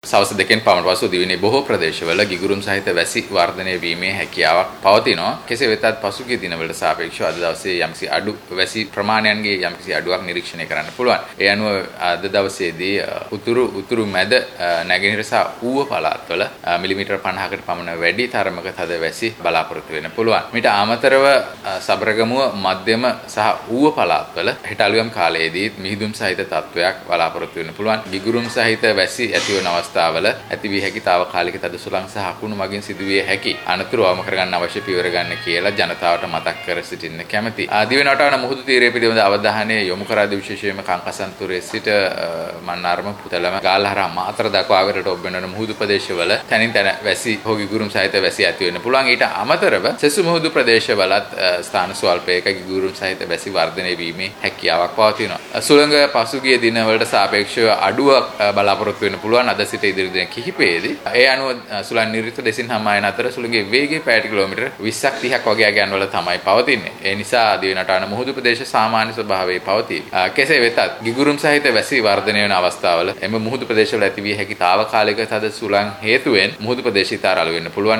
සවස් දෙකෙන් පමණ පසු දිවයිනේ බොහෝ ප්‍රදේශවල ගිගුරුම් සහිත වැසි වර්ධනය වීමේ හැකියාවක් පවතිනවා. කෙසේ වෙතත් පසුගිය දිනවලට සාපේක්ෂව අද දවසේ යම්කිසි අඩු වැසි ප්‍රමාණයන්ගේ යම්කිසි අඩුවක් නිරීක්ෂණය කරන්න පුළුවන්. ඒ අනුව අද දවසේදී උතුරු මැද නැගෙනහිර සහ ඌව පළාත්වල මිලිමීටර් 50කට පමණ වැඩි තරමක තද වැසි බලාපොරොත්තු වෙන්න පුළුවන්. මීට අමතරව සබරගමුව මධ්‍යම සහ ඌව පළාත්වල හෙට අලුයම් කාලයේදී මිහිදුම් සහිත තත්වයක් බලාපොරොත්තු වෙන්න පුළුවන්. ගිගුරුම් සහිත වැසි ඇතිවන අවස්ථාවල ඇතිවිය හැකි తాවකාලික තද සුළං සහ අකුණු මගින් සිදුවිය හැකි අනතුරු අවම කරගන්න අවශ්‍ය පියවර ගන්න කියලා ජනතාවට මතක් කර සිටින්න කැමැති. දිවෙන වටවන මුහුදු තීරය පිළිබඳ අවධානය යොමු කරාද විශේෂයෙන්ම කංකසන්තුරේ සිට මන්නාරම පුතලම ගාල්හරා මාතර දක්වා ආගරට ඔබ්බෙන මුහුදු ප්‍රදේශවල තනින් තන වැසි හෝ ගිගුරුම් සහිත වැසි ඇති වෙන්න පුළුවන්. ඊට අමතරව සෙසු මුහුදු ප්‍රදේශවලත් ස්ථාන ස්වල්පයක ගිගුරුම් සහිත වැසි වර්ධනය වීමේ හැකියාවක් පවතිනවා. සුළඟ පසුගිය දිනවලට සාපේක්ෂව අඩුවක් බලාපොරොත්තු වෙන්න පුළුවන් අද සිට ඉදිරි දින කිහිපයේදී. ඒ අනුව සුළං නිරිත දෙසින් හමායන අතර සුළඟේ වේගය පැයට කිලෝමීටර් 20ක් 30ක් වගේ ආගයන්වල තමයි පවතින්නේ. ඒ නිසා දිවෙනටාන මුහුදු ප්‍රදේශ සාමාන්‍ය ස්වභාවයේ පවතී. කෙසේ වෙතත් ගිගුරුම් සහිත වැසි වර්ධනය වන අවස්ථාවල එම මුහුදු ප්‍රදේශවල ඇතිවිය හැකි తాවකාලික තද සුළං හේතුවෙන් මුහුදු ප්‍රදේශ ඉතාර අලු වෙන්න පුළුවන්.